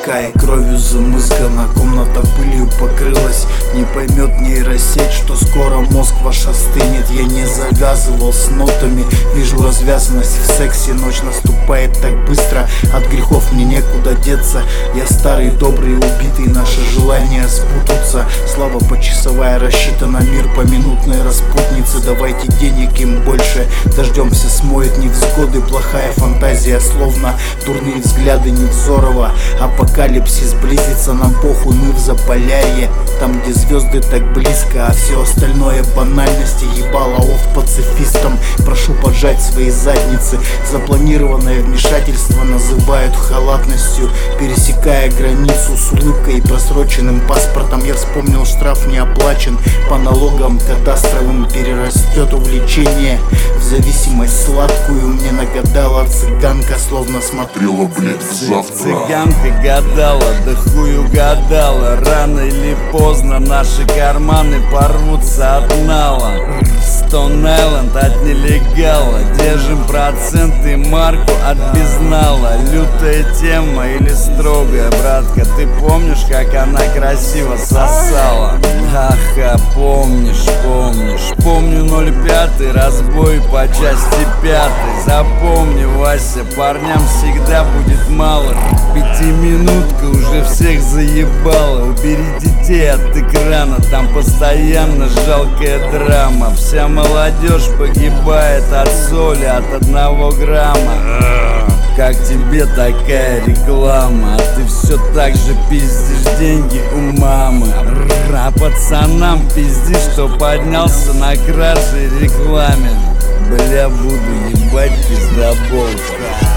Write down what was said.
Sky кровью замыскана, комната пылью покрылась. Не поймет нейросеть, что скоро мозг ваш остынет. Я не завязывал с нотами, вижу развязанность в сексе. Ночь наступает так быстро, от грехов мне некуда деться. Я старый, добрый, убитый, наши желания сбудутся. Слава почасовая рассчитана, мир поминутной распутницы. Давайте денег им больше, дождемся смоет невзгоды. Плохая фантазия, словно дурные взгляды Невзорова. Апокалипсис близится, нам похуй, мы в Заполярье. Там, где звезды так близко, а все остальное банальности. Ебало оф пацифистам, прошу поджать свои задницы. Запланированное вмешательство называют халатностью. Пересекая границу с улыбкой и просроченным паспортом, я вспомнил, штраф не оплачен. По налогам кадастровым перерастет увлечение в зависимость сладкую. Мне нагадала цыганка, словно смотрела, блядь, в завтра. Цыганка гадала, да хуй угадала. Рано или поздно наши карманы порвутся от нала. Stone Island от нелегала, держим проценты, марку от безнала. Лютая тема или строгая, братка, ты помнишь, как она красиво сосала? Ага, помнишь. Помню 05-й разбой по части 5. Запомни, Вася, парням всегда будет мало. Пятиминутка уже всех заебала. Убери детей от экрана, там постоянно жалкая драма. Вся молодежь погибает от соли, от 1 грамма. Как тебе такая реклама? А ты все так же пиздишь деньги у мамы. А пацанам пизди, что поднялся на краже и рекламе. Бля, буду ебать пиздоболка.